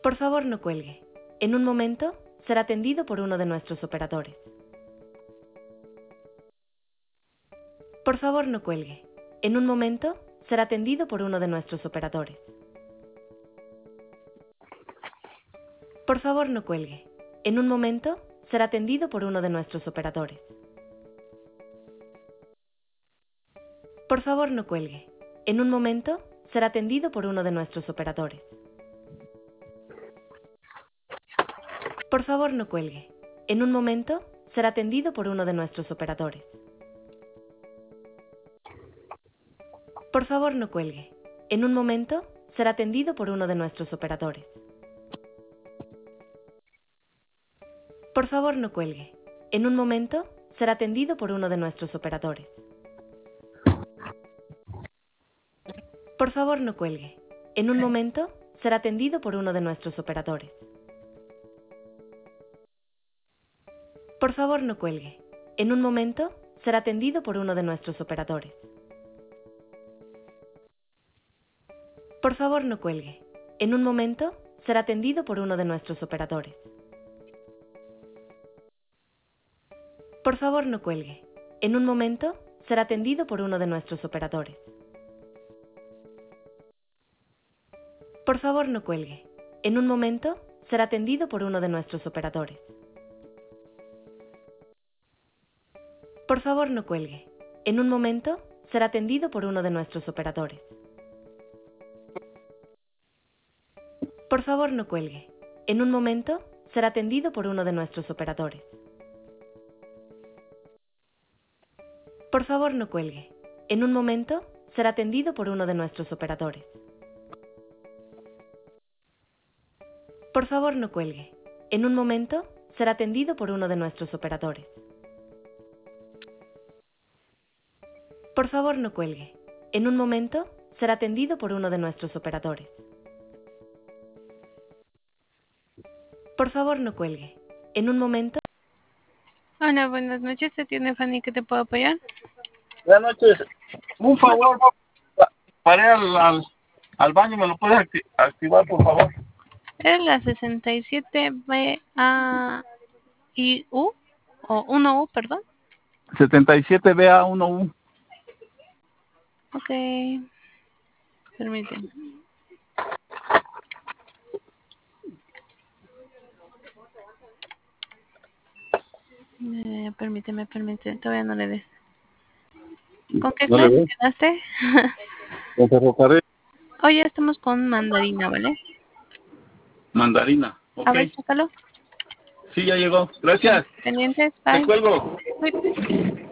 Por favor, no cuelgue. En un momento, será atendido por uno de nuestros operadores. Por favor, no cuelgue. En un momento, será atendido por uno de nuestros operadores. Por favor, no cuelgue. En un momento, será atendido por uno de nuestros operadores. Por favor, no cuelgue. En un momento, será atendido por uno de nuestros operadores. Por favor, no cuelgue. En un momento, será atendido por uno de nuestros operadores. Por favor, no cuelgue. En un momento, será atendido por uno de nuestros operadores. Por favor, no cuelgue. En un momento, será atendido por uno de nuestros operadores. Por favor, no cuelgue. En un momento, será atendido por uno de nuestros operadores. Por favor, no cuelgue. En un momento, será atendido por uno de nuestros operadores. Por favor, no cuelgue. En un momento, será atendido por uno de nuestros operadores. Por favor, no cuelgue. En un momento, será atendido por uno de nuestros operadores. Por favor, no cuelgue. En un momento, será atendido por uno de nuestros operadores. Por favor, no cuelgue. En un momento, será atendido por uno de nuestros operadores. Por favor, no cuelgue. En un momento, será atendido por uno de nuestros operadores. Por favor, no cuelgue. En un momento, será atendido por uno de nuestros operadores. Por favor, no cuelgue. En un momento, será atendido por uno de nuestros operadores. Por favor, no cuelgue. En un momento, será atendido por uno de nuestros operadores. Por favor, no cuelgue. En un momento... Hola, buenas noches. ¿Te tiene Fanny que te puedo apoyar? Buenas noches. Un favor, para ir al baño, ¿me lo puedes activar, por favor? Es la 67BAIU o 1U, perdón. 77BA1U. Ok. Permíteme. Permíteme. Todavía no le des. ¿Con qué No le clase veo. quedaste? Con ferrocarril. Hoy ya estamos con mandarina, ¿vale? Mandarina. A Ok. ver, sácalo. Sí, ya llegó. Gracias. Pendientes, Te bye. cuelgo. Uy.